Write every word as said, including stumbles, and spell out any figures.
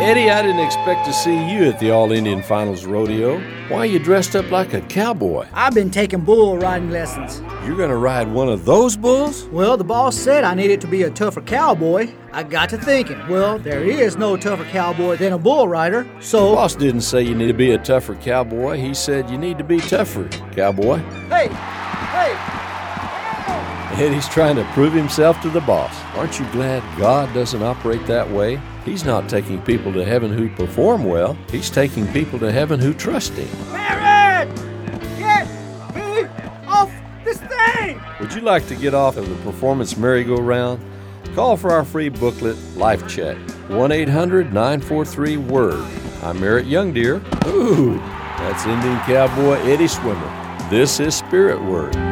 Eddie, I didn't expect to see you at the All-Indian Finals Rodeo. Why are you dressed up like a cowboy? I've been taking bull riding lessons. You're gonna ride one of those bulls? Well, the boss said I needed to be a tougher cowboy. I got to thinking, well, there is no tougher cowboy than a bull rider, so... The boss didn't say you need to be a tougher cowboy. He said you need to be tougher, cowboy. Hey! Hey! Eddie's trying to prove himself to the boss. Aren't you glad God doesn't operate that way? He's not taking people to heaven who perform well. He's taking people to heaven who trust Him. Barrett! Get me off this thing! Would you like to get off of the performance merry-go-round? Call for our free booklet, Life Check, one eight hundred nine four three WORD. I'm Merritt Youngdeer. Ooh, that's Indian cowboy Eddie Swimmer. This is Spirit Word.